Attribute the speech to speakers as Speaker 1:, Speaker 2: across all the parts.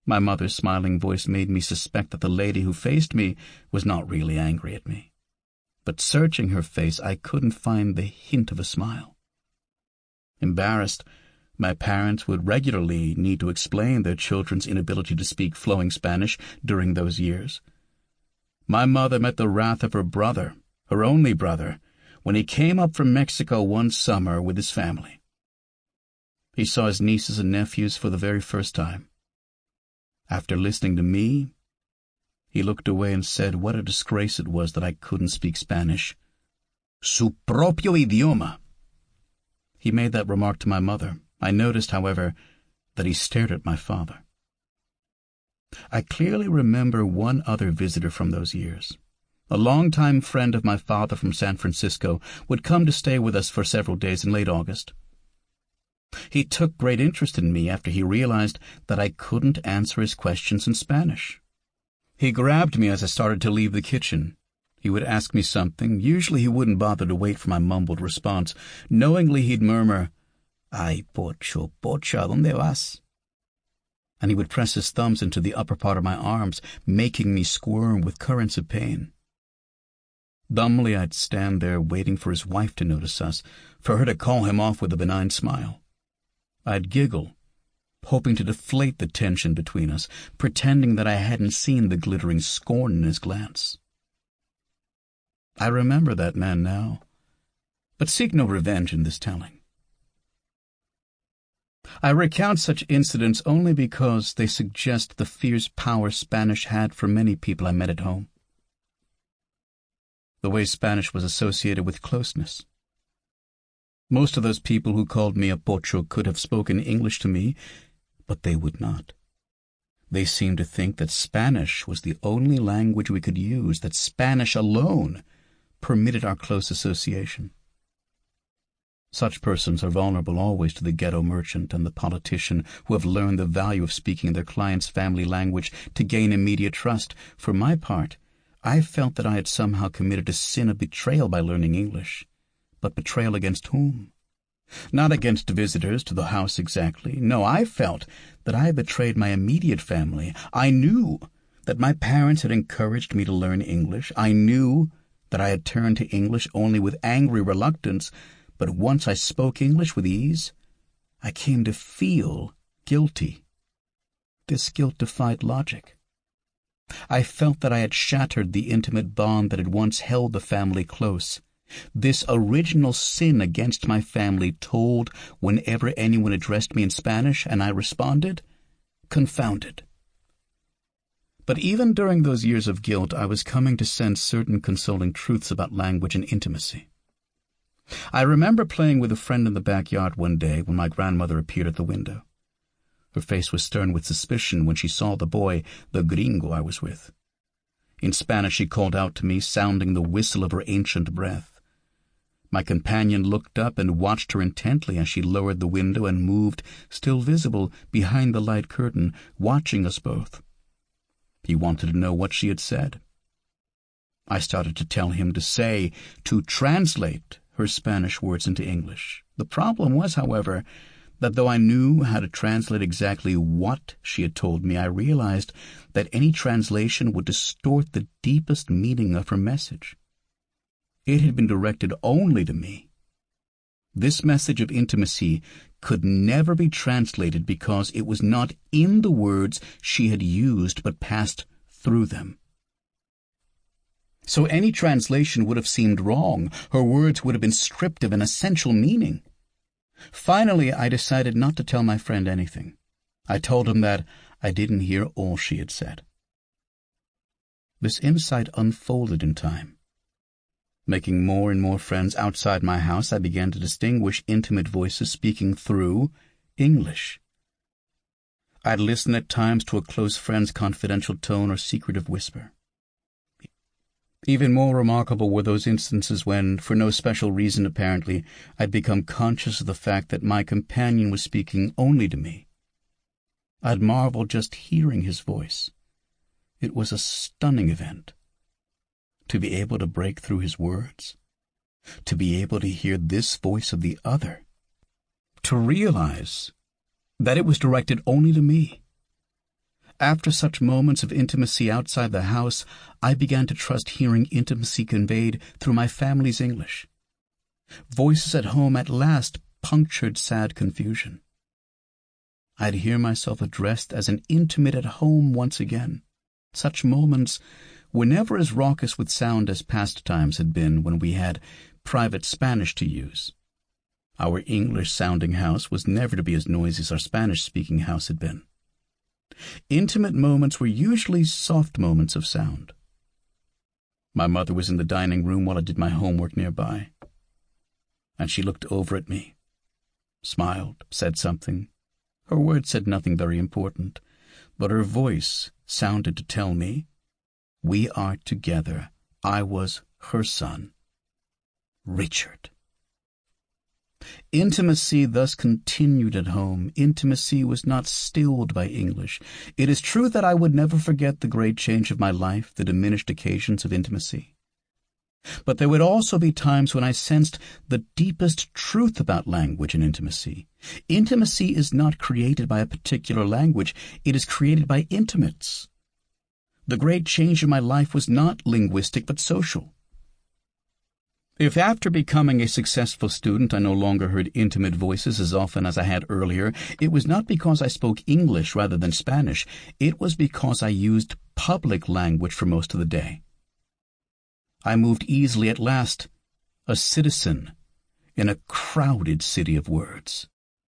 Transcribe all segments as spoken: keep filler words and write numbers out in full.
Speaker 1: My mother's smiling voice made me suspect that the lady who faced me was not really angry at me. But searching her face, I couldn't find the hint of a smile. Embarrassed, my parents would regularly need to explain their children's inability to speak flowing Spanish during those years. My mother met the wrath of her brother, her only brother, when he came up from Mexico one summer with his family. He saw his nieces and nephews for the very first time. After listening to me, he looked away and said what a disgrace it was that I couldn't speak Spanish. Su propio idioma. He made that remark to my mother. I noticed, however, that he stared at my father. I clearly remember one other visitor from those years. A longtime friend of my father from San Francisco would come to stay with us for several days in late August. He took great interest in me after he realized that I couldn't answer his questions in Spanish. He grabbed me as I started to leave the kitchen. He would ask me something. Usually he wouldn't bother to wait for my mumbled response. Knowingly he'd murmur, "Ay, pocho, pocha, ¿dónde vas?" And he would press his thumbs into the upper part of my arms, making me squirm with currents of pain. Dumbly I'd stand there waiting for his wife to notice us, for her to call him off with a benign smile. I'd giggle, hoping to deflate the tension between us, pretending that I hadn't seen the glittering scorn in his glance. I remember that man now, but seek no revenge in this telling. I recount such incidents only because they suggest the fierce power Spanish had for many people I met at home. The way Spanish was associated with closeness. Most of those people who called me a pocho could have spoken English to me, but they would not. They seemed to think that Spanish was the only language we could use, that Spanish alone permitted our close association. Such persons are vulnerable always to the ghetto merchant and the politician who have learned the value of speaking their client's family language to gain immediate trust. For my part, I felt that I had somehow committed a sin of betrayal by learning English. But betrayal against whom? Not against visitors to the house exactly. No, I felt that I had betrayed my immediate family. I knew that my parents had encouraged me to learn English. I knew that I had turned to English only with angry reluctance, but once I spoke English with ease, I came to feel guilty. This guilt defied logic. I felt that I had shattered the intimate bond that had once held the family close. This original sin against my family told whenever anyone addressed me in Spanish, and I responded, confounded. But even during those years of guilt, I was coming to sense certain consoling truths about language and intimacy. I remember playing with a friend in the backyard one day when my grandmother appeared at the window. Her face was stern with suspicion when she saw the boy, the gringo, I was with. In Spanish she called out to me, sounding the whistle of her ancient breath. My companion looked up and watched her intently as she lowered the window and moved, still visible, behind the light curtain, watching us both. He wanted to know what she had said. I started to tell him to say, to translate her Spanish words into English. The problem was, however, that though I knew how to translate exactly what she had told me, I realized that any translation would distort the deepest meaning of her message. It had been directed only to me. This message of intimacy could never be translated because it was not in the words she had used but passed through them. So any translation would have seemed wrong. Her words would have been stripped of an essential meaning. Finally, I decided not to tell my friend anything. I told him that I didn't hear all she had said. This insight unfolded in time. Making more and more friends outside my house, I began to distinguish intimate voices speaking through English. I'd listen at times to a close friend's confidential tone or secretive whisper. Even more remarkable were those instances when, for no special reason apparently, I'd become conscious of the fact that my companion was speaking only to me. I'd marvel just hearing his voice. It was a stunning event. To be able to break through his words, to be able to hear this voice of the other, to realize that it was directed only to me. After such moments of intimacy outside the house, I began to trust hearing intimacy conveyed through my family's English. Voices at home at last punctured sad confusion. I'd hear myself addressed as an intimate at home once again. Such moments were never as raucous with sound as past times had been when we had private Spanish to use. Our English-sounding house was never to be as noisy as our Spanish-speaking house had been. Intimate moments were usually soft moments of sound. My mother was in the dining room while I did my homework nearby, and she looked over at me, smiled, said something. Her words said nothing very important, but her voice sounded to tell me, we are together. I was her son, Richard. Intimacy thus continued at home. Intimacy was not stilled by English. It is true that I would never forget the great change of my life, the diminished occasions of intimacy. But there would also be times when I sensed the deepest truth about language and intimacy. Intimacy is not created by a particular language. It is created by intimates. The great change in my life was not linguistic but social. If after becoming a successful student I no longer heard intimate voices as often as I had earlier, it was not because I spoke English rather than Spanish. It was because I used public language for most of the day. I moved easily at last, a citizen in a crowded city of words.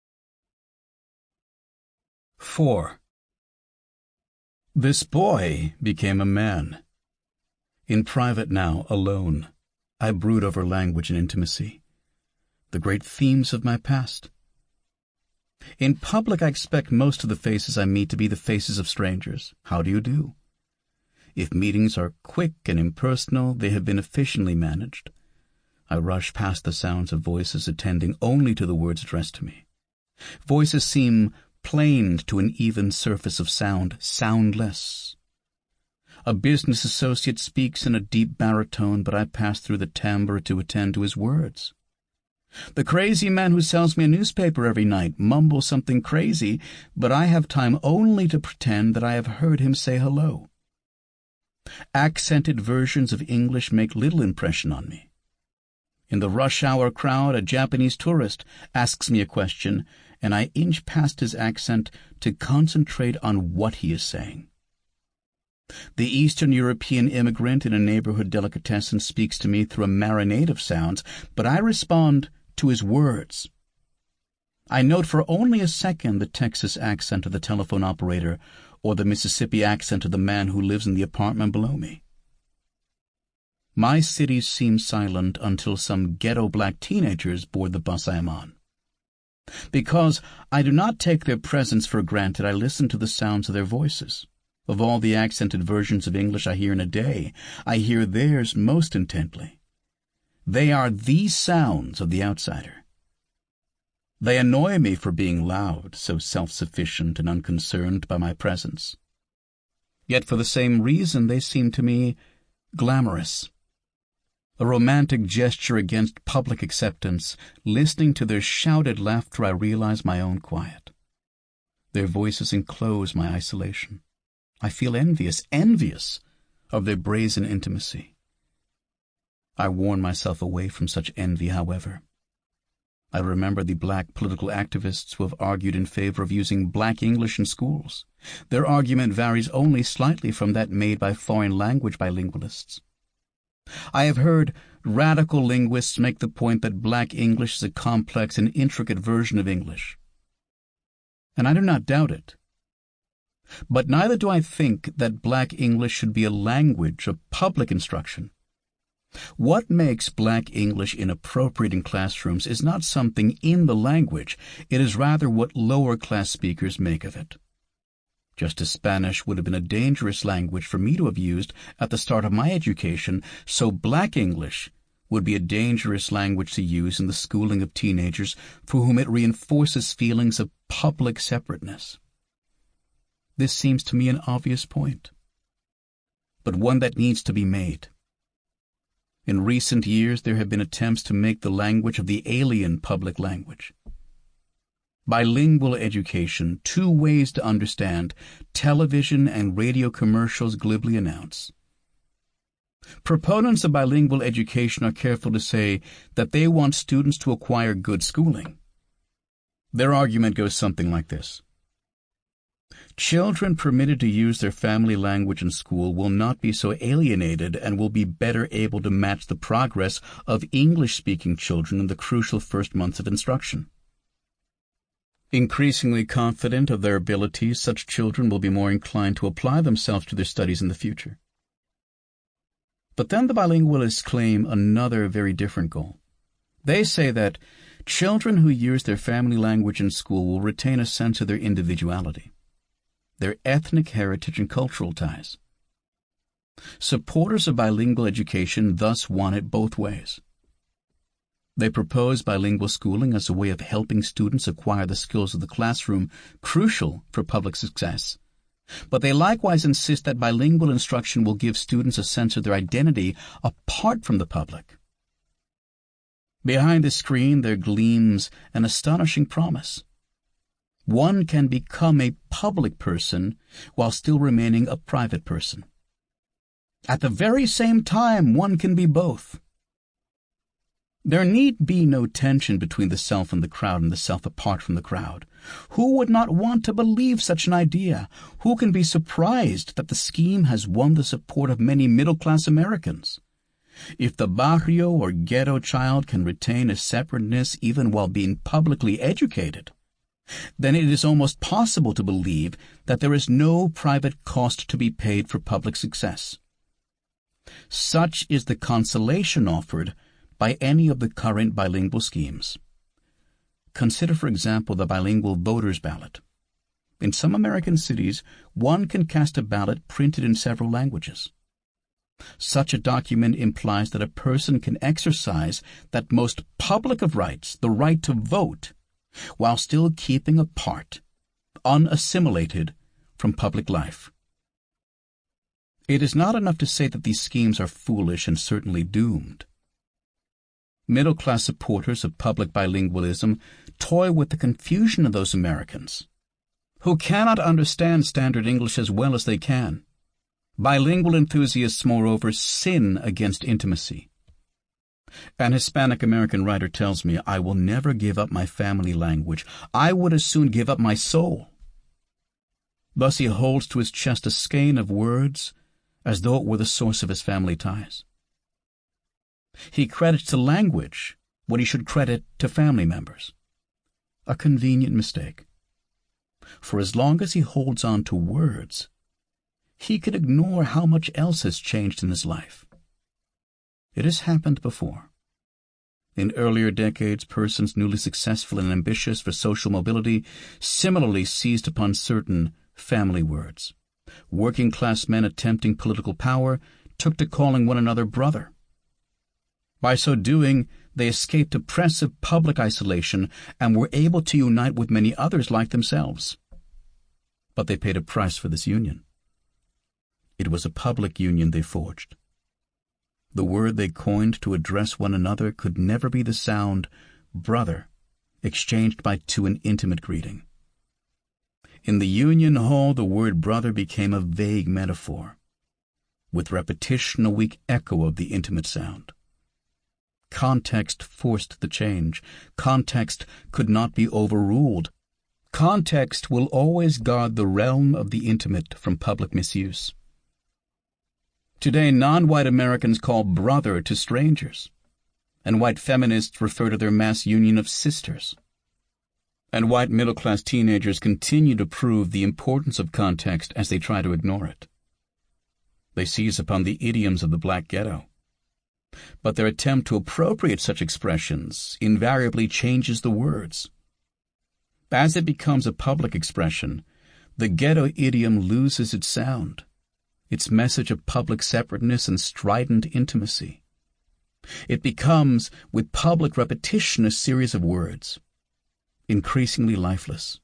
Speaker 1: Four. This boy became a man. In private now, alone, I brood over language and intimacy, the great themes of my past. In public, I expect most of the faces I meet to be the faces of strangers. How do you do? If meetings are quick and impersonal, they have been efficiently managed. I rush past the sounds of voices attending only to the words addressed to me. Voices seem planed to an even surface of sound, soundless. A business associate speaks in a deep baritone, but I pass through the timbre to attend to his words. The crazy man who sells me a newspaper every night mumbles something crazy, but I have time only to pretend that I have heard him say hello. Accented versions of English make little impression on me. In the rush-hour crowd, a Japanese tourist asks me a question, and I inch past his accent to concentrate on what he is saying. The Eastern European immigrant in a neighborhood delicatessen speaks to me through a marinade of sounds, but I respond to his words. I note for only a second the Texas accent of the telephone operator or the Mississippi accent of the man who lives in the apartment below me. My cities seem silent until some ghetto black teenagers board the bus I am on. Because I do not take their presence for granted, I listen to the sounds of their voices. Of all the accented versions of English I hear in a day, I hear theirs most intently. They are the sounds of the outsider. They annoy me for being loud, so self-sufficient and unconcerned by my presence. Yet for the same reason they seem to me glamorous. A romantic gesture against public acceptance. Listening to their shouted laughter, I realize my own quiet. Their voices enclose my isolation. I feel envious, envious of their brazen intimacy. I warn myself away from such envy, however. I remember the black political activists who have argued in favor of using black English in schools. Their argument varies only slightly from that made by foreign language bilingualists. I have heard radical linguists make the point that black English is a complex and intricate version of English. And I do not doubt it. But neither do I think that black English should be a language of public instruction. What makes black English inappropriate in classrooms is not something in the language, it is rather what lower-class speakers make of it. Just as Spanish would have been a dangerous language for me to have used at the start of my education, so black English would be a dangerous language to use in the schooling of teenagers for whom it reinforces feelings of public separateness. This seems to me an obvious point, but one that needs to be made. In recent years, there have been attempts to make the language of the alien public language. Bilingual education, two ways to understand, television and radio commercials glibly announce. Proponents of bilingual education are careful to say that they want students to acquire good schooling. Their argument goes something like this. Children permitted to use their family language in school will not be so alienated and will be better able to match the progress of English-speaking children in the crucial first months of instruction. Increasingly confident of their abilities, such children will be more inclined to apply themselves to their studies in the future. But then the bilingualists claim another very different goal. They say that children who use their family language in school will retain a sense of their individuality, their ethnic heritage and cultural ties. Supporters of bilingual education thus want it both ways. They propose bilingual schooling as a way of helping students acquire the skills of the classroom crucial for public success. But they likewise insist that bilingual instruction will give students a sense of their identity apart from the public. Behind the screen there gleams an astonishing promise. One can become a public person while still remaining a private person. At the very same time, one can be both. There need be no tension between the self and the crowd and the self apart from the crowd. Who would not want to believe such an idea? Who can be surprised that the scheme has won the support of many middle-class Americans? If the barrio or ghetto child can retain a separateness even while being publicly educated, then it is almost possible to believe that there is no private cost to be paid for public success. Such is the consolation offered by any of the current bilingual schemes. Consider, for example, the bilingual voter's ballot. In some American cities, one can cast a ballot printed in several languages. Such a document implies that a person can exercise that most public of rights, the right to vote, while still keeping apart, unassimilated from public life. It is not enough to say that these schemes are foolish and certainly doomed. Middle-class supporters of public bilingualism toy with the confusion of those Americans who cannot understand standard English as well as they can. Bilingual enthusiasts, moreover, sin against intimacy. An Hispanic American writer tells me, I will never give up my family language. I would as soon give up my soul. Thus he holds to his chest a skein of words as though it were the source of his family ties. He credits to language what he should credit to family members. A convenient mistake. For as long as he holds on to words, he can ignore how much else has changed in his life. It has happened before. In earlier decades, persons newly successful and ambitious for social mobility similarly seized upon certain family words. Working-class men attempting political power took to calling one another brother. By so doing, they escaped oppressive public isolation and were able to unite with many others like themselves. But they paid a price for this union. It was a public union they forged. The word they coined to address one another could never be the sound brother exchanged by two in intimate greeting. In the Union Hall, the word brother became a vague metaphor, with repetition a weak echo of the intimate sound. Context forced the change. Context could not be overruled. Context will always guard the realm of the intimate from public misuse. Today, non-white Americans call brother to strangers, and white feminists refer to their mass union of sisters. And white middle-class teenagers continue to prove the importance of context as they try to ignore it. They seize upon the idioms of the black ghetto. But their attempt to appropriate such expressions invariably changes the words. As it becomes a public expression, the ghetto idiom loses its sound, its message of public separateness and strident intimacy. It becomes, with public repetition, a series of words, increasingly lifeless.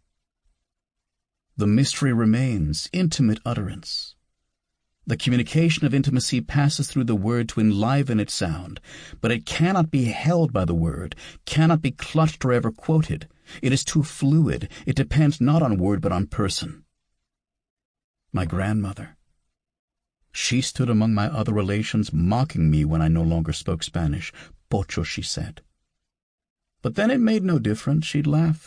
Speaker 1: The mystery remains, intimate utterance. The communication of intimacy passes through the word to enliven its sound, but it cannot be held by the word, cannot be clutched or ever quoted. It is too fluid. It depends not on word but on person. My grandmother. She stood among my other relations, mocking me when I no longer spoke Spanish. Pocho, she said. But then it made no difference. She'd laugh.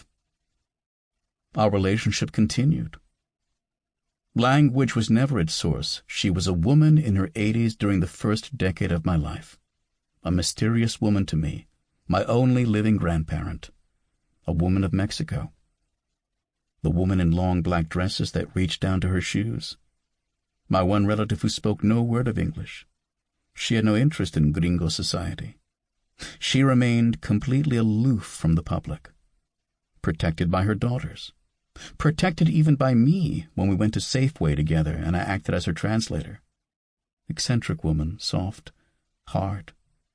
Speaker 1: Our relationship continued. Language was never its source. She was a woman in her eighties during the first decade of my life. A mysterious woman to me, my only living grandparent. A woman of Mexico. The woman in long black dresses that reached down to her shoes. My one relative who spoke no word of English. She had no interest in gringo society. She remained completely aloof from the public. Protected by her daughters. Protected even by me when we went to Safeway together and I acted as her translator. Eccentric woman, soft, hard.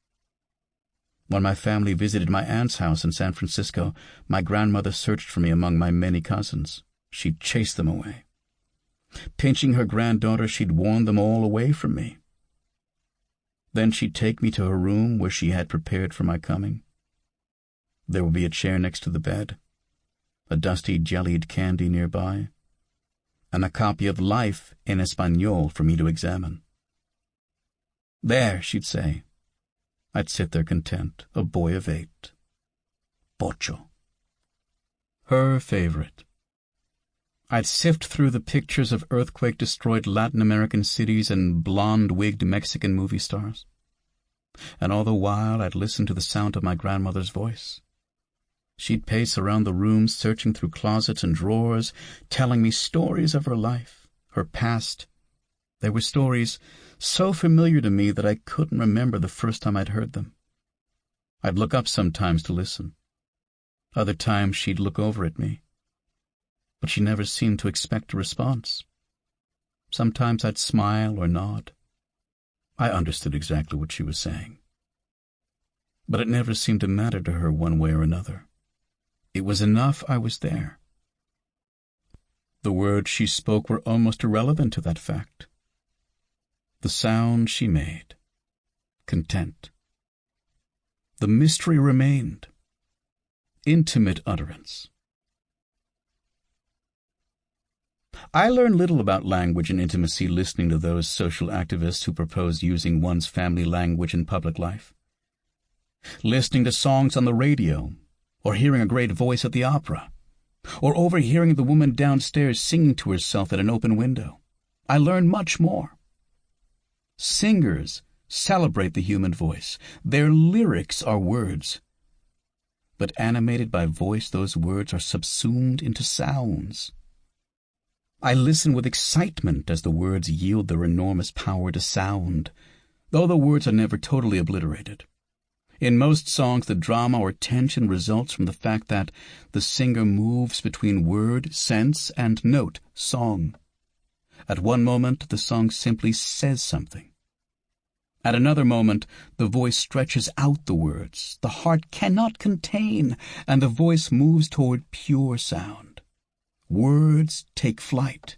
Speaker 1: When my family visited my aunt's house in San Francisco, my grandmother searched for me among my many cousins. She'd chase them away. Pinching her granddaughter, she'd warn them all away from me. Then she'd take me to her room where she had prepared for my coming. There would be a chair next to the bed, a dusty jellied candy nearby, and a copy of Life in Español for me to examine. There, she'd say. I'd sit there content, a boy of eight. Pocho. Her favorite. I'd sift through the pictures of earthquake-destroyed Latin American cities and blonde-wigged Mexican movie stars. And all the while I'd listen to the sound of my grandmother's voice. She'd pace around the room, searching through closets and drawers, telling me stories of her life, her past. They were stories so familiar to me that I couldn't remember the first time I'd heard them. I'd look up sometimes to listen. Other times she'd look over at me. But she never seemed to expect a response. Sometimes I'd smile or nod. I understood exactly what she was saying. But it never seemed to matter to her one way or another. It was enough I was there. The words she spoke were almost irrelevant to that fact. The sound she made. Content. The mystery remained. Intimate utterance. I learned little about language and intimacy listening to those social activists who proposed using one's family language in public life. Listening to songs on the radio, or hearing a great voice at the opera, or overhearing the woman downstairs singing to herself at an open window. I learned much more. Singers celebrate the human voice. Their lyrics are words. But animated by voice, those words are subsumed into sounds. I listen with excitement as the words yield their enormous power to sound, though the words are never totally obliterated. In most songs, the drama or tension results from the fact that the singer moves between word, sense, and note, song. At one moment, the song simply says something. At another moment, the voice stretches out the words the heart cannot contain, and the voice moves toward pure sound. Words take flight.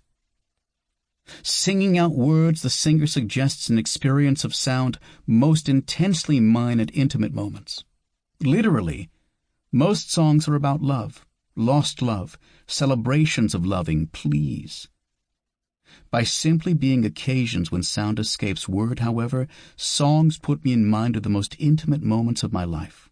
Speaker 1: Singing out words, the singer suggests an experience of sound most intensely mine at intimate moments. Literally, most songs are about love, lost love, celebrations of loving, pleas. By simply being occasions when sound escapes word, however, songs put me in mind of the most intimate moments of my life.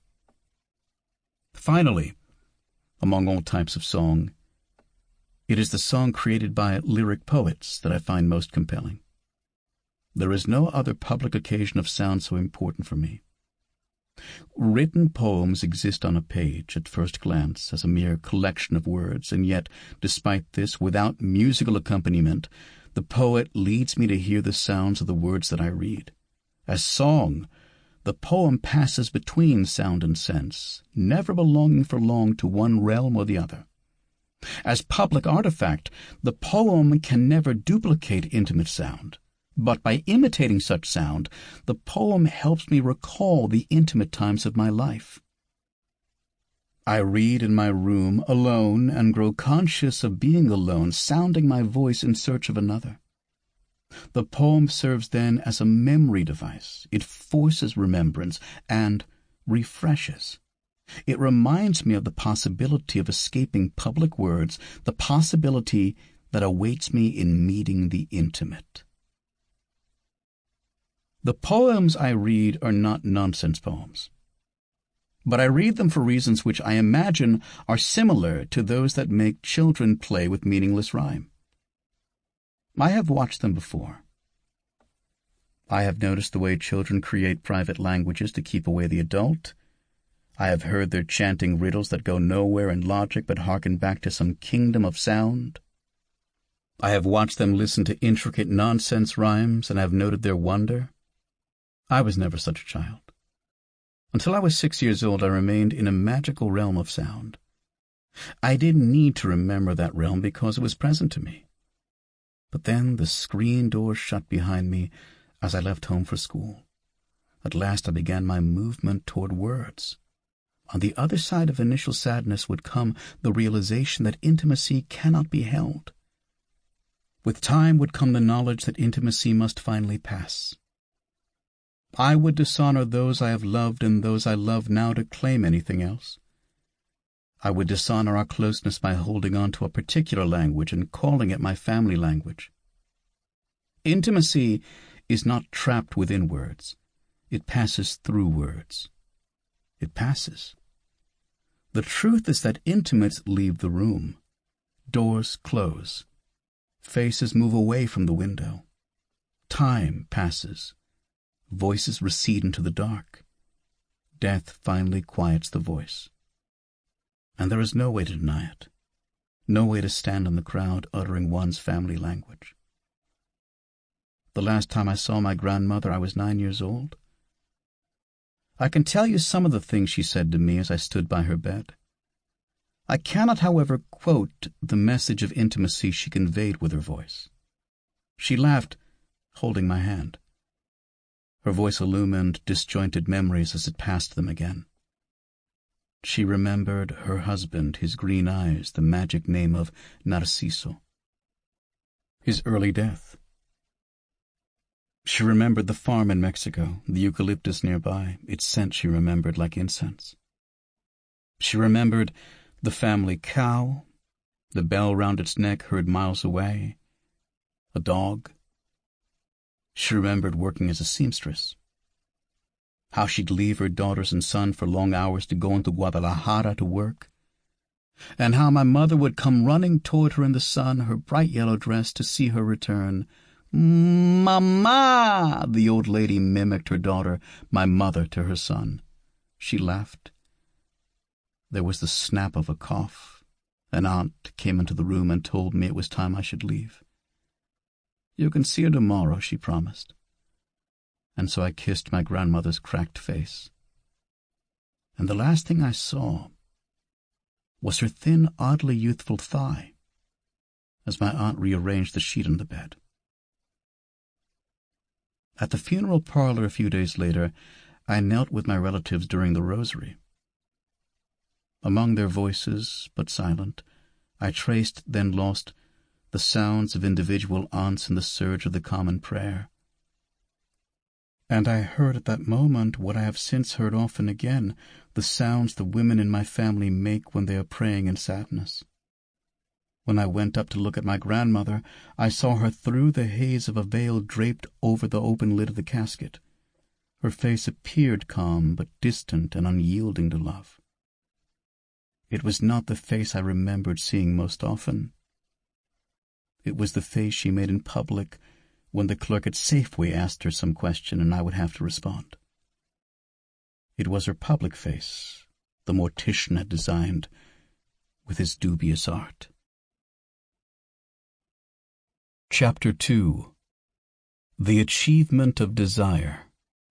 Speaker 1: Finally, among all types of song, it is the song created by lyric poets that I find most compelling. There is no other public occasion of sound so important for me. Written poems exist on a page at first glance as a mere collection of words, and yet, despite this, without musical accompaniment, the poet leads me to hear the sounds of the words that I read. As song, the poem passes between sound and sense, never belonging for long to one realm or the other. As public artifact, the poem can never duplicate intimate sound, but by imitating such sound, the poem helps me recall the intimate times of my life. I read in my room alone and grow conscious of being alone, sounding my voice in search of another. The poem serves then as a memory device. It forces remembrance and refreshes. It reminds me of the possibility of escaping public words, the possibility that awaits me in meeting the intimate. The poems I read are not nonsense poems, but I read them for reasons which I imagine are similar to those that make children play with meaningless rhyme. I have watched them before. I have noticed the way children create private languages to keep away the adult. I have heard their chanting riddles that go nowhere in logic but harken back to some kingdom of sound. I have watched them listen to intricate nonsense rhymes, and I have noted their wonder. I was never such a child. Until I was six years old, I remained in a magical realm of sound. I didn't need to remember that realm because it was present to me. But then the screen door shut behind me as I left home for school. At last I began my movement toward words. On the other side of initial sadness would come the realization that intimacy cannot be held. With time would come the knowledge that intimacy must finally pass. I would dishonor those I have loved and those I love now to claim anything else. I would dishonor our closeness by holding on to a particular language and calling it my family language. Intimacy is not trapped within words. It passes through words. It passes. The truth is that intimates leave the room. Doors close. Faces move away from the window. Time passes. Voices recede into the dark. Death finally quiets the voice. And there is no way to deny it. No way to stand in the crowd uttering one's family language. The last time I saw my grandmother, I was nine years old. I can tell you some of the things she said to me as I stood by her bed. I cannot, however, quote the message of intimacy she conveyed with her voice. She laughed, holding my hand. Her voice illumined disjointed memories as it passed them again. She remembered her husband, his green eyes, the magic name of Narciso. His early death. She remembered the farm in Mexico, the eucalyptus nearby, its scent she remembered like incense. She remembered the family cow, the bell round its neck heard miles away, a dog. She remembered working as a seamstress, how she'd leave her daughters and son for long hours to go into Guadalajara to work, and how my mother would come running toward her in the sun, her bright yellow dress, to see her return. "Mama!" the old lady mimicked her daughter, my mother, to her son. She laughed. There was the snap of a cough. An aunt came into the room and told me it was time I should leave. "You can see her tomorrow," she promised. And so I kissed my grandmother's cracked face. And the last thing I saw was her thin, oddly youthful thigh as my aunt rearranged the sheet on the bed. At the funeral parlor a few days later, I knelt with my relatives during the rosary. Among their voices, but silent, I traced, then lost, the sounds of individual aunts in the surge of the common prayer. And I heard at that moment what I have since heard often again, the sounds the women in my family make when they are praying in sadness. When I went up to look at my grandmother, I saw her through the haze of a veil draped over the open lid of the casket. Her face appeared calm, but distant and unyielding to love. It was not the face I remembered seeing most often. It was the face she made in public when the clerk at Safeway asked her some question and I would have to respond. It was her public face the mortician had designed with his dubious art. Chapter two. The Achievement of Desire.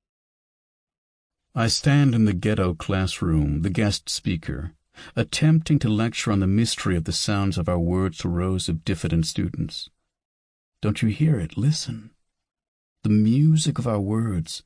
Speaker 1: I stand in the ghetto classroom, the guest speaker, attempting to lecture on the mystery of the sounds of our words to rows of diffident students. Don't you hear it? Listen. The music of our words.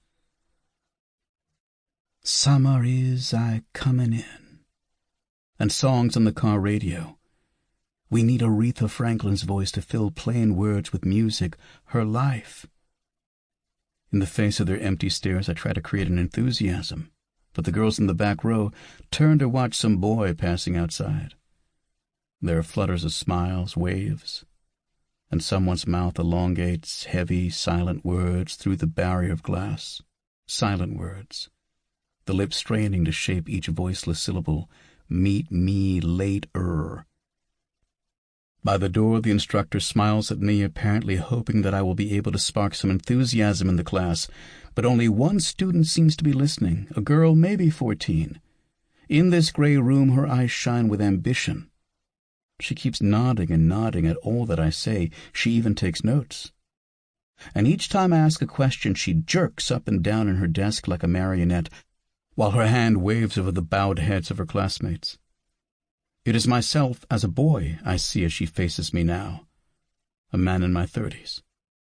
Speaker 1: "Summer is I comin' in," and songs on the car radio. We need Aretha Franklin's voice to fill plain words with music, her life. In the face of their empty stares, I try to create an enthusiasm, but the girls in the back row turn to watch some boy passing outside. There are flutters of smiles, waves, and someone's mouth elongates heavy, silent words through the barrier of glass. Silent words, the lips straining to shape each voiceless syllable. Meet me later. By the door, the instructor smiles at me, apparently hoping that I will be able to spark some enthusiasm in the class, but only one student seems to be listening, a girl maybe fourteen. In this gray room, her eyes shine with ambition. She keeps nodding and nodding at all that I say. She even takes notes. And each time I ask a question, she jerks up and down in her desk like a marionette, while her hand waves over the bowed heads of her classmates. It is myself as a boy I see as she faces me now, a man in my thirties.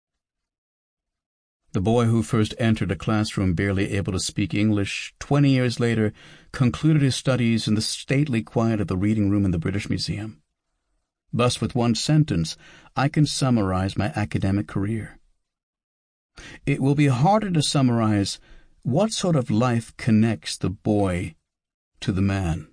Speaker 1: The boy who first entered a classroom barely able to speak English, twenty years later, concluded his studies in the stately quiet of the reading room in the British Museum. Thus, with one sentence, I can summarize my academic career. It will be harder to summarize what sort of life connects the boy to the man.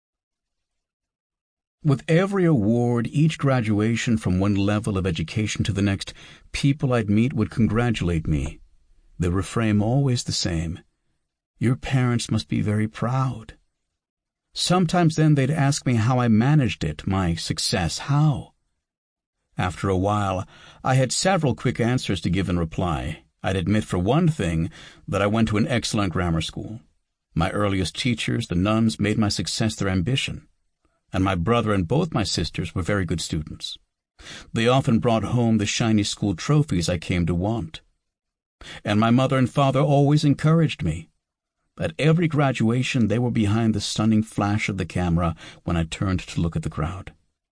Speaker 1: With every award, each graduation from one level of education to the next, people I'd meet would congratulate me. The refrain always the same. Your parents must be very proud. Sometimes then they'd ask me how I managed it, my success, how? After a while, I had several quick answers to give in reply. I'd admit for one thing that I went to an excellent grammar school. My earliest teachers, the nuns, made my success their ambition. And my brother and both my sisters were very good students. They often brought home the shiny school trophies I came to want. And my mother and father always encouraged me. At every graduation, they were behind the stunning flash of the camera when I turned to look at the crowd.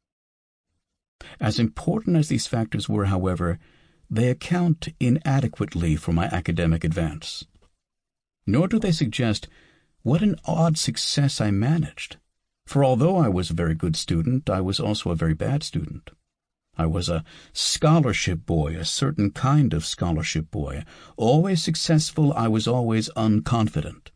Speaker 1: As important as these factors were, however, they account inadequately for my academic advance. Nor do they suggest what an odd success I managed. For although I was a very good student, I was also a very bad student. I was a scholarship boy, a certain kind of scholarship boy. Always successful, I was always unconfident.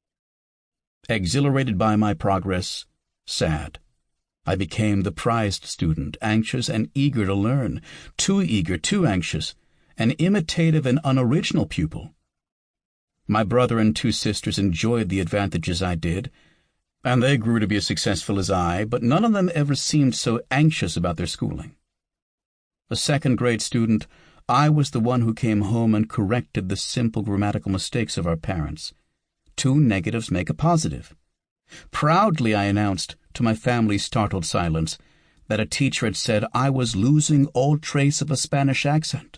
Speaker 1: Exhilarated by my progress, sad. I became the prized student, anxious and eager to learn, too eager, too anxious, an imitative and unoriginal pupil. My brother and two sisters enjoyed the advantages I did, and they grew to be as successful as I, but none of them ever seemed so anxious about their schooling. A second-grade student, I was the one who came home and corrected the simple grammatical mistakes of our parents. Two negatives make a positive. Proudly I announced, to my family's startled silence, that a teacher had said I was losing all trace of a Spanish accent.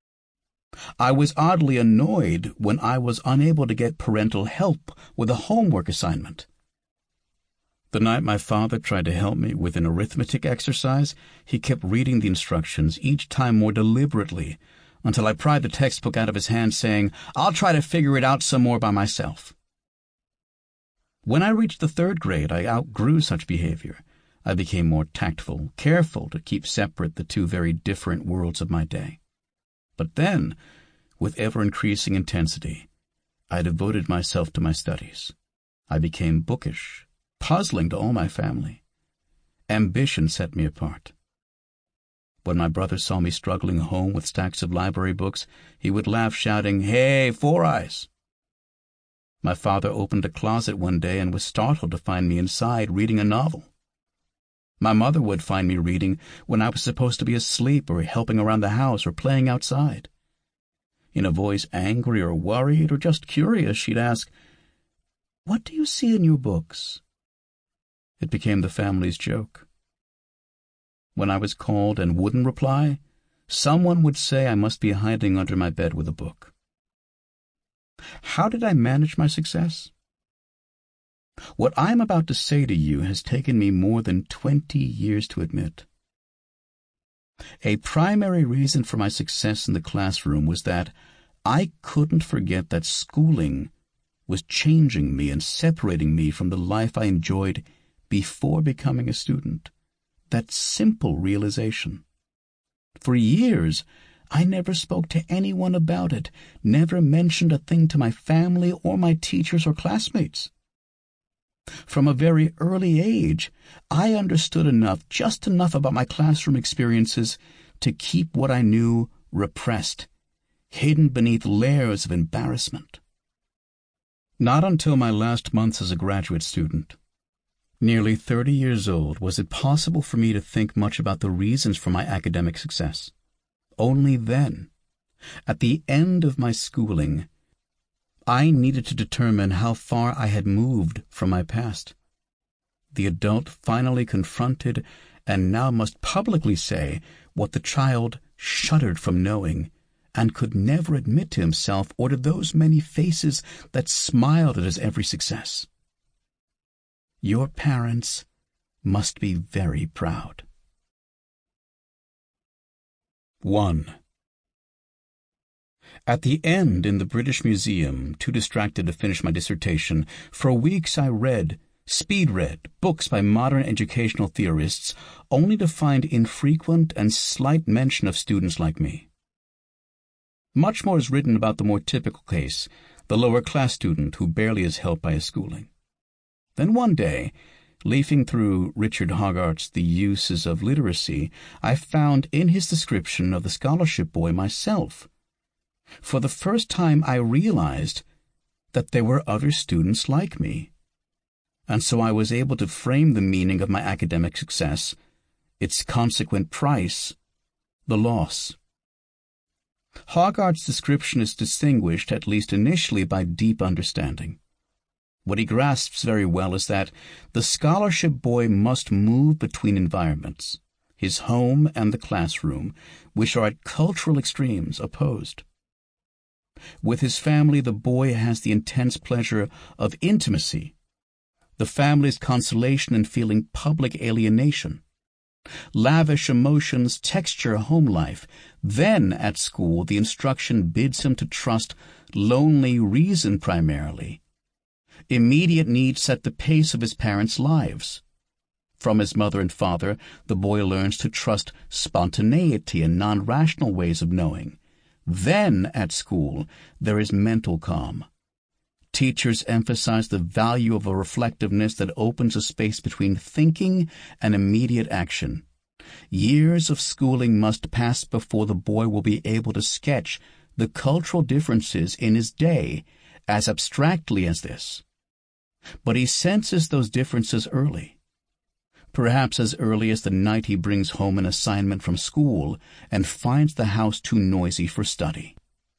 Speaker 1: I was oddly annoyed when I was unable to get parental help with a homework assignment. The night my father tried to help me with an arithmetic exercise, he kept reading the instructions, each time more deliberately, until I pried the textbook out of his hand, saying, "I'll try to figure it out some more by myself." When I reached the third grade, I outgrew such behavior. I became more tactful, careful to keep separate the two very different worlds of my day. But then, with ever-increasing intensity, I devoted myself to my studies. I became bookish, puzzling to all my family. Ambition set me apart. When my brother saw me struggling home with stacks of library books, he would laugh, shouting, "Hey, Four Eyes!" My father opened a closet one day and was startled to find me inside reading a novel. My mother would find me reading when I was supposed to be asleep or helping around the house or playing outside. In a voice angry or worried or just curious, she'd ask, "What do you see in your books?" It became the family's joke. When I was called and wouldn't reply, someone would say I must be hiding under my bed with a book. How did I manage my success? What I am about to say to you has taken me more than twenty years to admit. A primary reason for my success in the classroom was that I couldn't forget that schooling was changing me and separating me from the life I enjoyed before becoming a student. That simple realization. For years, I never spoke to anyone about it, never mentioned a thing to my family or my teachers or classmates. From a very early age, I understood enough, just enough about my classroom experiences to keep what I knew repressed, hidden beneath layers of embarrassment. Not until my last months as a graduate student, nearly thirty years old, was it possible for me to think much about the reasons for my academic success. Only then, at the end of my schooling, I needed to determine how far I had moved from my past. The adult finally confronted and now must publicly say what the child shuddered from knowing and could never admit to himself or to those many faces that smiled at his every success. Your parents must be very proud. one. At the end in the British Museum, too distracted to finish my dissertation, for weeks I read, speed-read, books by modern educational theorists, only to find infrequent and slight mention of students like me. Much more is written about the more typical case, the lower-class student who barely is helped by his schooling. Then one day, leafing through Richard Hogarth's The Uses of Literacy, I found in his description of the scholarship boy myself. For the first time I realized that there were other students like me. And so I was able to frame the meaning of my academic success, its consequent price, the loss. Hogarth's description is distinguished, at least initially, by deep understanding. What he grasps very well is that the scholarship boy must move between environments, his home and the classroom, which are at cultural extremes opposed. With his family, the boy has the intense pleasure of intimacy, the family's consolation in feeling public alienation, lavish emotions texture home life. Then, at school, the instruction bids him to trust lonely reason primarily. Immediate needs set the pace of his parents' lives. From his mother and father, the boy learns to trust spontaneity and non-rational ways of knowing. Then, at school, there is mental calm. Teachers emphasize the value of a reflectiveness that opens a space between thinking and immediate action. Years of schooling must pass before the boy will be able to sketch the cultural differences in his day as abstractly as this. But he senses those differences early. Perhaps as early as the night he brings home an assignment from school and finds the house too noisy for study.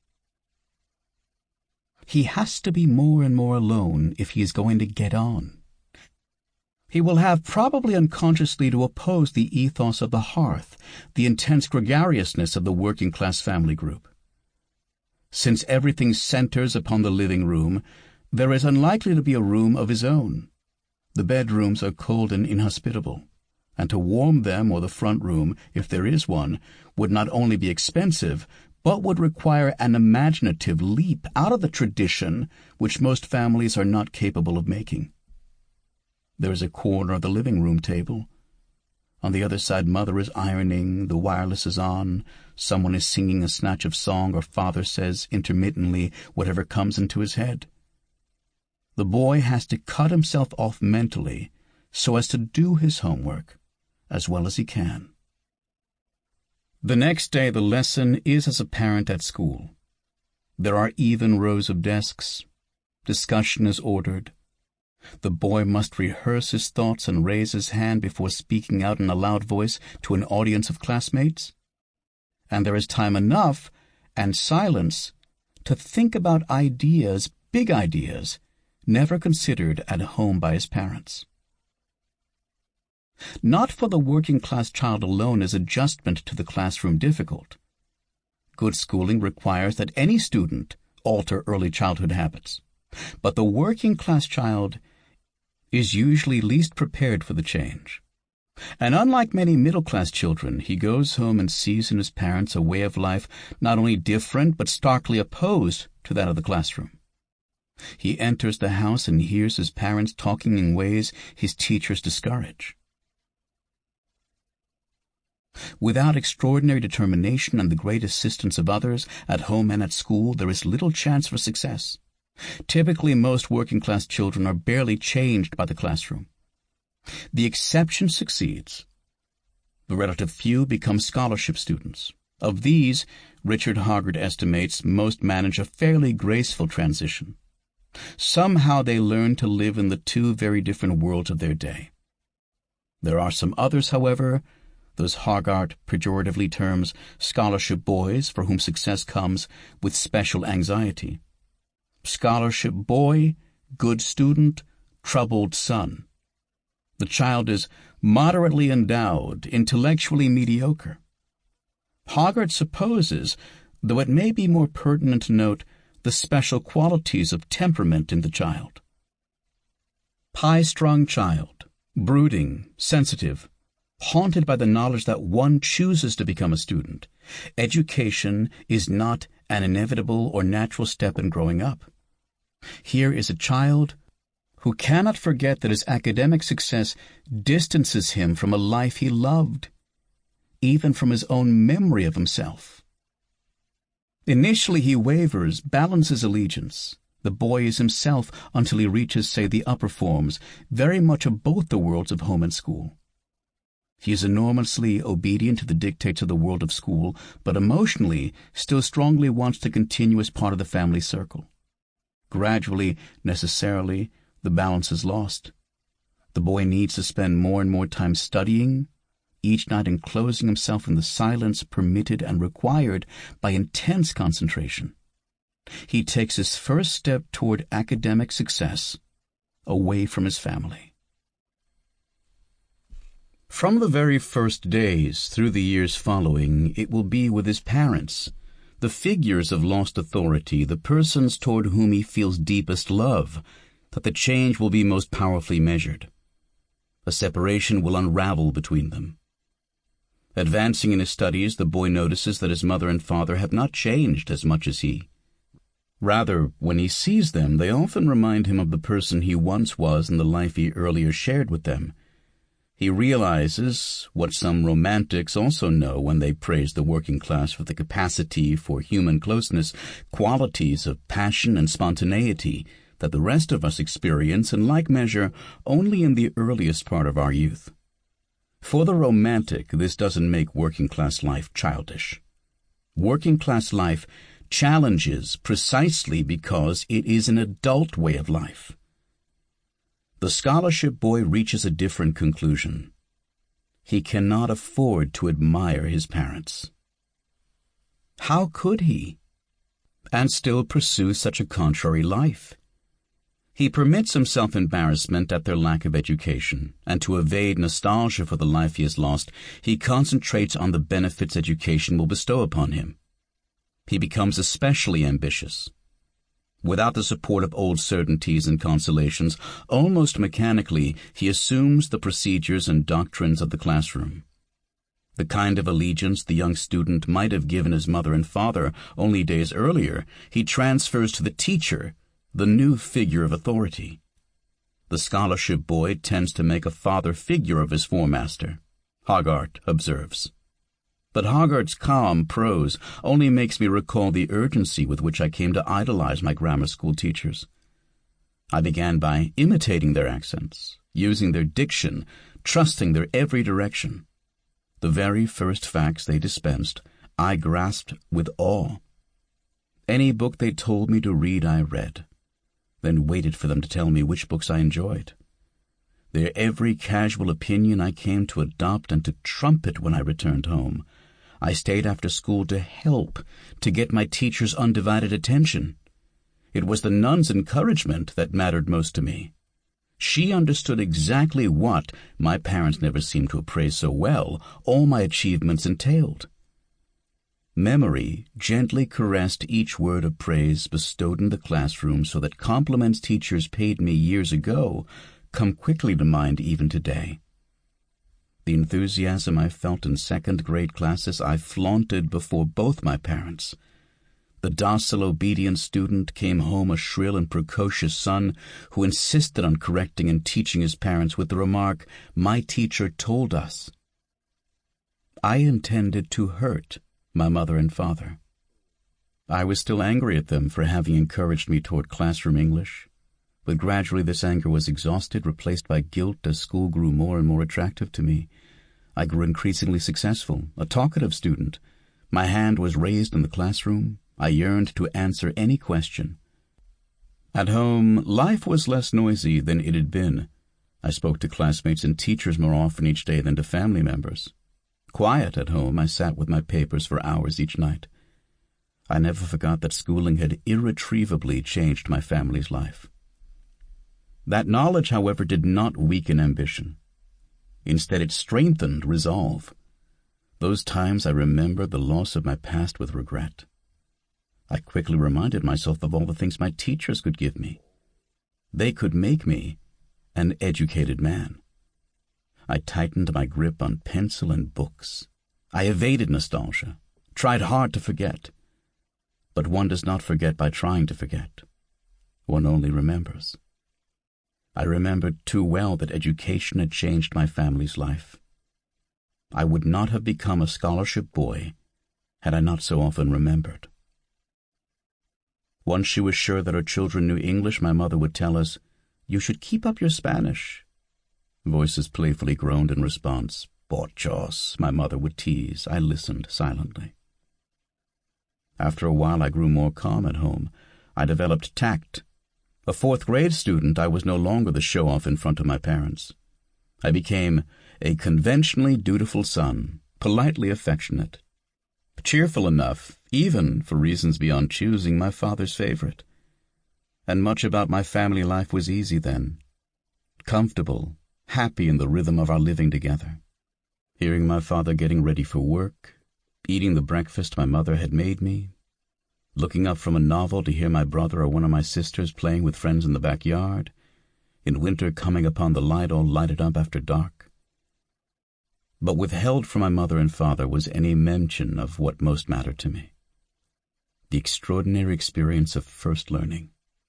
Speaker 1: He has to be more and more alone if he is going to get on. He will have probably unconsciously to oppose the ethos of the hearth, the intense gregariousness of the working-class family group. Since everything centers upon the living room, there is unlikely to be a room of his own. The bedrooms are cold and inhospitable, and to warm them, or the front room, if there is one, would not only be expensive, but would require an imaginative leap out of the tradition which most families are not capable of making. There is a corner of the living room table. On the other side, mother is ironing, the wireless is on, someone is singing a snatch of song, or father says intermittently whatever comes into his head. The boy has to cut himself off mentally so as to do his homework as well as he can. The next day the lesson is as apparent at school. There are even rows of desks. Discussion is ordered. The boy must rehearse his thoughts and raise his hand before speaking out in a loud voice to an audience of classmates. And there is time enough, and silence, to think about ideas, big ideas, never considered at home by his parents. Not for the working-class child alone is adjustment to the classroom difficult. Good schooling requires that any student alter early childhood habits. But the working-class child is usually least prepared for the change. And unlike many middle-class children, he goes home and sees in his parents a way of life not only different but starkly opposed to that of the classroom. He enters the house and hears his parents talking in ways his teachers discourage. Without extraordinary determination and the great assistance of others, at home and at school, there is little chance for success. Typically, most working-class children are barely changed by the classroom. The exception succeeds. The relative few become scholarship students. Of these, Richard Hoggart estimates most manage a fairly graceful transition. Somehow they learn to live in the two very different worlds of their day. There are some others, however, those Hoggart pejoratively terms scholarship boys, for whom success comes with special anxiety. Scholarship boy, good student, troubled son. The child is moderately endowed, intellectually mediocre. Hoggart supposes, though it may be more pertinent to note, the special qualities of temperament in the child. High-strung child, brooding, sensitive, haunted by the knowledge that one chooses to become a student. Education is not an inevitable or natural step in growing up. Here is a child who cannot forget that his academic success distances him from a life he loved, even from his own memory of himself. Initially he wavers, balances allegiance. The boy is himself until he reaches, say, the upper forms, very much of both the worlds of home and school. He is enormously obedient to the dictates of the world of school, but emotionally still strongly wants to continue as part of the family circle. Gradually, necessarily, the balance is lost. The boy needs to spend more and more time studying, each night enclosing himself in the silence permitted and required by intense concentration. He takes his first step toward academic success, away from his family. From the very first days through the years following, it will be with his parents, the figures of lost authority, the persons toward whom he feels deepest love, that the change will be most powerfully measured. A separation will unravel between them. Advancing in his studies, the boy notices that his mother and father have not changed as much as he. Rather, when he sees them, they often remind him of the person he once was in the life he earlier shared with them. He realizes, what some romantics also know when they praise the working class for the capacity for human closeness, qualities of passion and spontaneity that the rest of us experience in like measure only in the earliest part of our youth. For the romantic, this doesn't make working-class life childish. Working-class life challenges precisely because it is an adult way of life. The scholarship boy reaches a different conclusion. He cannot afford to admire his parents. How could he? And still pursue such a contrary life? He permits himself embarrassment at their lack of education, and to evade nostalgia for the life he has lost, he concentrates on the benefits education will bestow upon him. He becomes especially ambitious. Without the support of old certainties and consolations, almost mechanically, he assumes the procedures and doctrines of the classroom. The kind of allegiance the young student might have given his mother and father only days earlier, he transfers to the teacher, the new figure of authority. The scholarship boy tends to make a father figure of his foremaster, Hoggart observes. But Hoggart's calm prose only makes me recall the urgency with which I came to idolize my grammar school teachers. I began by imitating their accents, using their diction, trusting their every direction. The very first facts they dispensed, I grasped with awe. Any book they told me to read, I read, then waited for them to tell me which books I enjoyed. Their every casual opinion I came to adopt and to trumpet when I returned home. I stayed after school to help, to get my teacher's undivided attention. It was the nun's encouragement that mattered most to me. She understood exactly what, my parents never seemed to appraise so well, all my achievements entailed. Memory gently caressed each word of praise bestowed in the classroom so that compliments teachers paid me years ago come quickly to mind even today. The enthusiasm I felt in second-grade classes I flaunted before both my parents. The docile, obedient student came home a shrill and precocious son who insisted on correcting and teaching his parents with the remark, "My teacher told us." I intended to hurt my mother and father. I was still angry at them for having encouraged me toward classroom English, but gradually this anger was exhausted, replaced by guilt as school grew more and more attractive to me. I grew increasingly successful, a talkative student. My hand was raised in the classroom. I yearned to answer any question. At home, life was less noisy than it had been. I spoke to classmates and teachers more often each day than to family members. Quiet at home, I sat with my papers for hours each night. I never forgot that schooling had irretrievably changed my family's life. That knowledge, however, did not weaken ambition. Instead, it strengthened resolve. Those times I remembered the loss of my past with regret. I quickly reminded myself of all the things my teachers could give me. They could make me an educated man. I tightened my grip on pencil and books. I evaded nostalgia, tried hard to forget. But one does not forget by trying to forget. One only remembers. I remembered too well that education had changed my family's life. I would not have become a scholarship boy had I not so often remembered. Once she was sure that her children knew English, my mother would tell us, "You should keep up your Spanish." Voices playfully groaned in response. "Pochos," my mother would tease. I listened silently. After a while, I grew more calm at home. I developed tact. A fourth-grade student, I was no longer the show-off in front of my parents. I became a conventionally dutiful son, politely affectionate, cheerful enough, even for reasons beyond choosing, my father's favorite. And much about my family life was easy then, comfortable, happy in the rhythm of our living together. Hearing my father getting ready for work, eating the breakfast my mother had made me, looking up from a novel to hear my brother or one of my sisters playing with friends in the backyard, in winter coming upon the light all lighted up after dark. But withheld from my mother and father was any mention of what most mattered to me, the extraordinary experience of first learning.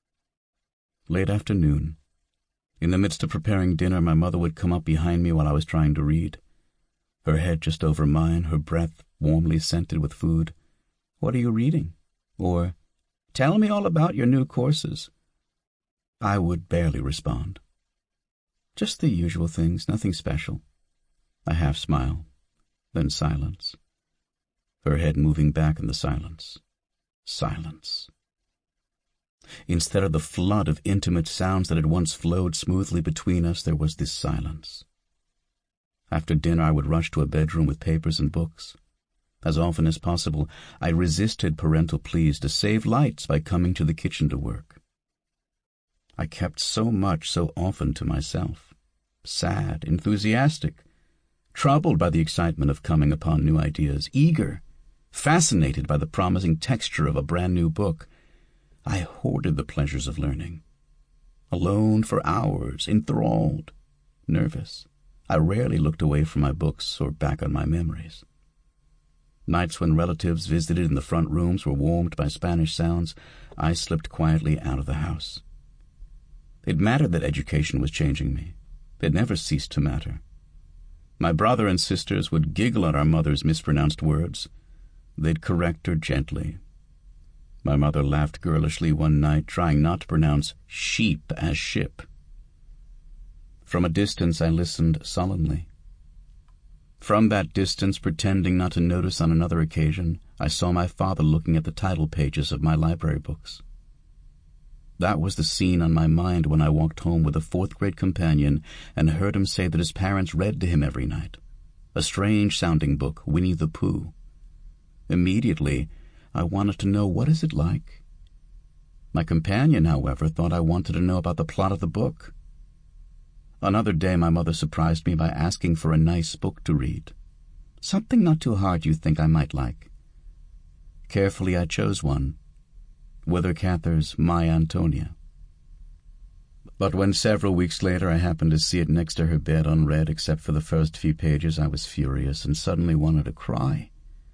Speaker 1: Late afternoon, in the midst of preparing dinner, my mother would come up behind me while I was trying to read, her head just over mine, her breath warmly scented with food. "What are you reading?" Or, "Tell me all about your new courses." I would barely respond. "Just the usual things, nothing special." I half smile, then silence. Her head moving back in the silence. Silence. Instead of the flood of intimate sounds that had once flowed smoothly between us, there was this silence. After dinner, I would rush to a bedroom with papers and books. As often as possible, I resisted parental pleas to save lights by coming to the kitchen to work. I kept so much so often to myself, sad, enthusiastic, troubled by the excitement of coming upon new ideas, eager, fascinated by the promising texture of a brand-new book. I hoarded the pleasures of learning. Alone for hours, enthralled, nervous, I rarely looked away from my books or back on my memories. Nights when relatives visited in the front rooms were warmed by Spanish sounds, I slipped quietly out of the house. It mattered that education was changing me. It never ceased to matter. My brother and sisters would giggle at our mother's mispronounced words. They'd correct her gently. My mother laughed girlishly one night, trying not to pronounce sheep as ship. From a distance I listened sullenly. From that distance, pretending not to notice on another occasion, I saw my father looking at the title pages of my library books. That was the scene on my mind when I walked home with a fourth-grade companion and heard him say that his parents read to him every night. A strange-sounding book, Winnie the Pooh. Immediately, I wanted to know, what is it like? My companion, however, thought I wanted to know about the plot of the book. Another day my mother surprised me by asking for a nice book to read. Something not too hard you think I might like. Carefully I chose one. Wither Cather's My Antonia. But when several weeks later I happened to see it next to her bed unread except for the first few pages, I was furious and suddenly wanted to cry.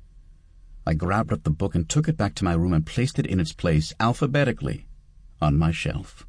Speaker 1: I grabbed up the book and took it back to my room and placed it in its place, alphabetically, on my shelf.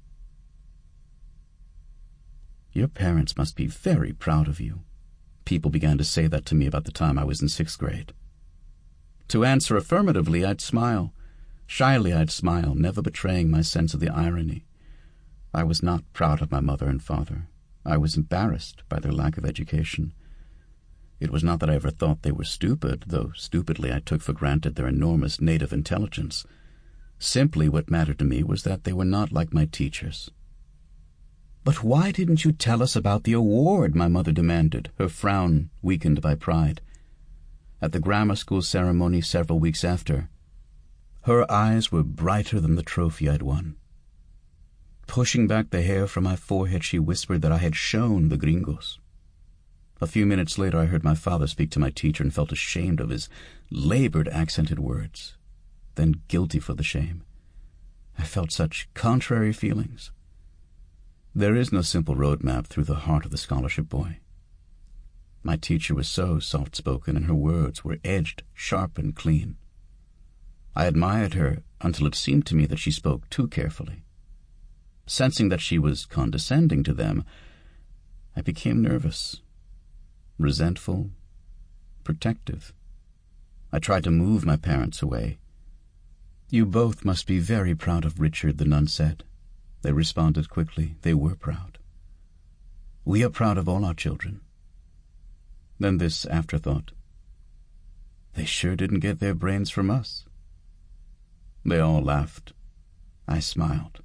Speaker 1: "Your parents must be very proud of you." People began to say that to me about the time I was in sixth grade. To answer affirmatively, I'd smile. Shyly I'd smile, never betraying my sense of the irony. I was not proud of my mother and father. I was embarrassed by their lack of education. It was not that I ever thought they were stupid, though stupidly I took for granted their enormous native intelligence. Simply what mattered to me was that they were not like my teachers. "But why didn't you tell us about the award?" my mother demanded, her frown weakened by pride. At the grammar school ceremony several weeks after, her eyes were brighter than the trophy I'd won. Pushing back the hair from my forehead, she whispered that I had shown the gringos. A few minutes later I heard my father speak to my teacher and felt ashamed of his labored, accented words, then guilty for the shame. I felt such contrary feelings. There is no simple roadmap through the heart of the scholarship boy. My teacher was so soft-spoken, and her words were edged, sharp, and clean. I admired her until it seemed to me that she spoke too carefully. Sensing that she was condescending to them, I became nervous, resentful, protective. I tried to move my parents away. "You both must be very proud of Richard," the nun said. They responded quickly. They were proud. "We are proud of all our children." Then this afterthought. "They sure didn't get their brains from us." They all laughed. I smiled.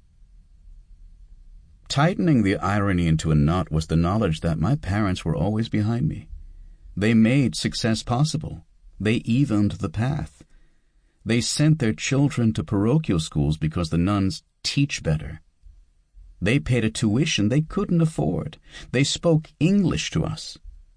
Speaker 1: Tightening the irony into a knot was the knowledge that my parents were always behind me. They made success possible. They evened the path. They sent their children to parochial schools because the nuns teach better. They paid a tuition they couldn't afford. They spoke English to us.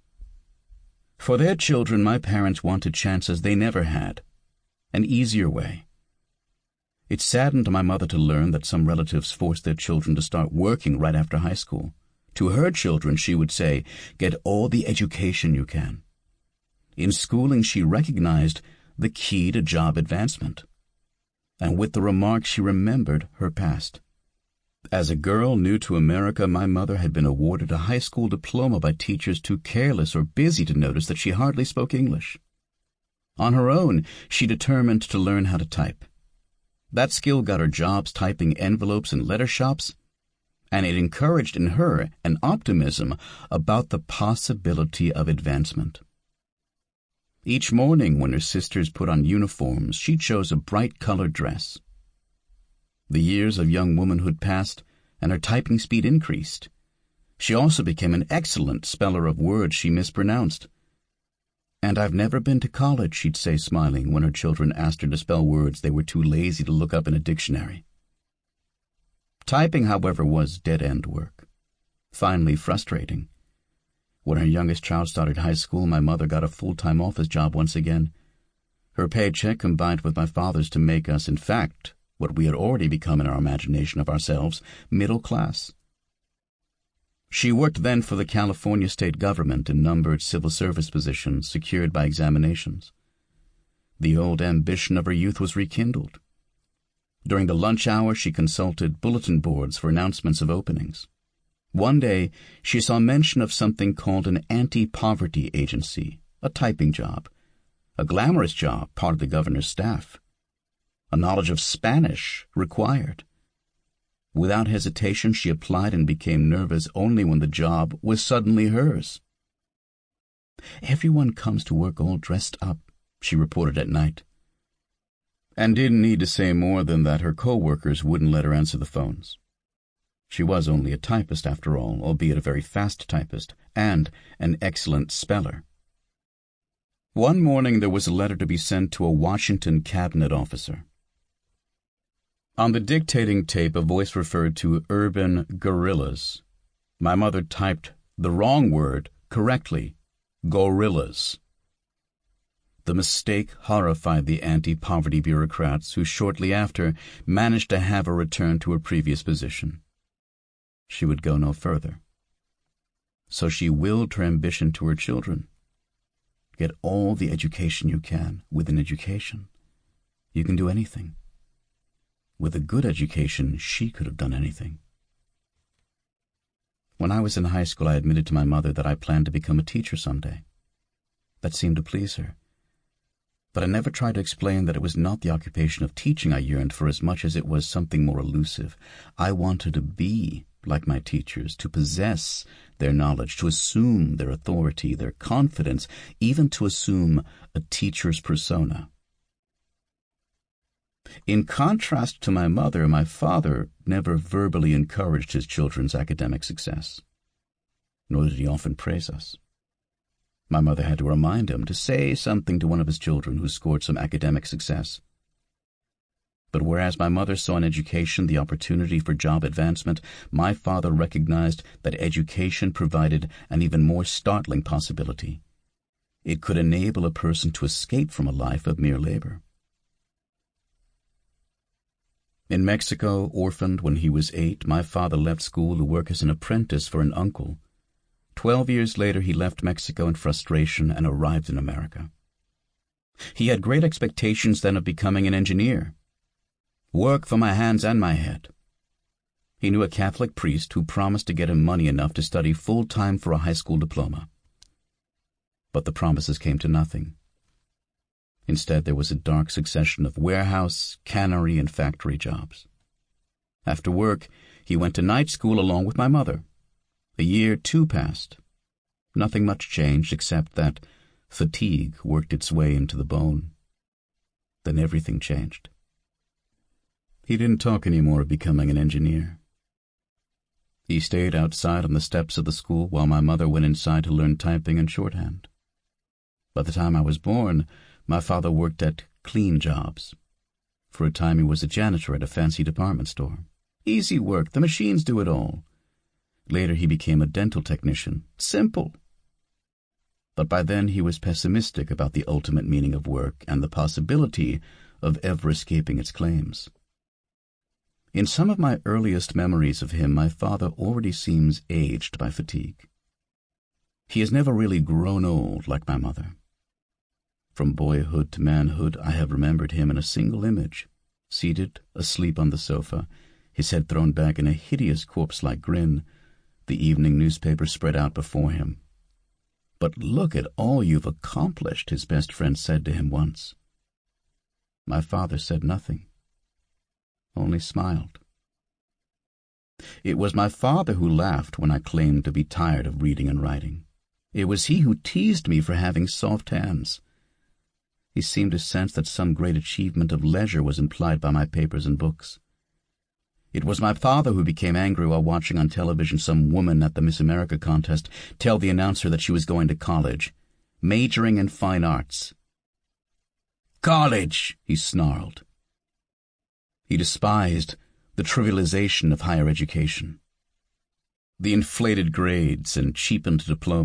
Speaker 1: For their children, my parents wanted chances they never had, an easier way. It saddened my mother to learn that some relatives forced their children to start working right after high school. To her children, she would say, "Get all the education you can." In schooling, she recognized the key to job advancement. And with the remark, she remembered her past. As a girl new to America, my mother had been awarded a high school diploma by teachers too careless or busy to notice that she hardly spoke English. On her own, she determined to learn how to type. That skill got her jobs typing envelopes in letter shops, and it encouraged in her an optimism about the possibility of advancement. Each morning when her sisters put on uniforms, she chose a bright-colored dress. The years of young womanhood passed, and her typing speed increased. She also became an excellent speller of words she mispronounced. "And I've never been to college," she'd say, smiling, when her children asked her to spell words they were too lazy to look up in a dictionary. Typing, however, was dead-end work, finally frustrating. When her youngest child started high school, my mother got a full-time office job once again. Her paycheck combined with my father's to make us, in fact, what we had already become in our imagination of ourselves, middle class. She worked then for the California state government in numbered civil service positions secured by examinations. The old ambition of her youth was rekindled. During the lunch hour, she consulted bulletin boards for announcements of openings. One day, she saw mention of something called an anti-poverty agency, a typing job, a glamorous job, part of the governor's staff. A knowledge of Spanish required. Without hesitation, she applied and became nervous only when the job was suddenly hers. "Everyone comes to work all dressed up," she reported at night. And didn't need to say more than that her co-workers wouldn't let her answer the phones. She was only a typist after all, albeit a very fast typist, and an excellent speller. One morning there was a letter to be sent to a Washington cabinet officer. On the dictating tape, a voice referred to urban guerrillas. My mother typed the wrong word correctly, gorillas. The mistake horrified the anti-poverty bureaucrats, who shortly after managed to have her return to her previous position. She would go no further. So she willed her ambition to her children. Get all the education you can. With an education, you can do anything. With a good education, she could have done anything. When I was in high school, I admitted to my mother that I planned to become a teacher someday. That seemed to please her. But I never tried to explain that it was not the occupation of teaching I yearned for as much as it was something more elusive. I wanted to be like my teachers, to possess their knowledge, to assume their authority, their confidence, even to assume a teacher's persona. In contrast to my mother, my father never verbally encouraged his children's academic success, nor did he often praise us. My mother had to remind him to say something to one of his children who scored some academic success. But whereas my mother saw in education the opportunity for job advancement, my father recognized that education provided an even more startling possibility. It could enable a person to escape from a life of mere labor. In Mexico, orphaned when he was eight, my father left school to work as an apprentice for an uncle. Twelve years later, he left Mexico in frustration and arrived in America. He had great expectations then of becoming an engineer. Work for my hands and my head. He knew a Catholic priest who promised to get him money enough to study full-time for a high school diploma. But the promises came to nothing. Instead, there was a dark succession of warehouse, cannery, and factory jobs. After work, he went to night school along with my mother. A year, too, passed. Nothing much changed except that fatigue worked its way into the bone. Then everything changed. He didn't talk any more of becoming an engineer. He stayed outside on the steps of the school while my mother went inside to learn typing and shorthand. By the time I was born, my father worked at clean jobs. For a time he was a janitor at a fancy department store. Easy work, the machines do it all. Later he became a dental technician. Simple. But by then he was pessimistic about the ultimate meaning of work and the possibility of ever escaping its claims. In some of my earliest memories of him, my father already seems aged by fatigue. He has never really grown old like my mother. From boyhood to manhood, I have remembered him in a single image, seated, asleep on the sofa, his head thrown back in a hideous corpse-like grin, the evening newspaper spread out before him. "But look at all you've accomplished," his best friend said to him once. My father said nothing, only smiled. It was my father who laughed when I claimed to be tired of reading and writing. It was he who teased me for having soft hands. He seemed to sense that some great achievement of leisure was implied by my papers and books. It was my father who became angry while watching on television some woman at the Miss America contest tell the announcer that she was going to college, majoring in fine arts. "College!" he snarled. He despised the trivialization of higher education, the inflated grades and cheapened diplomas.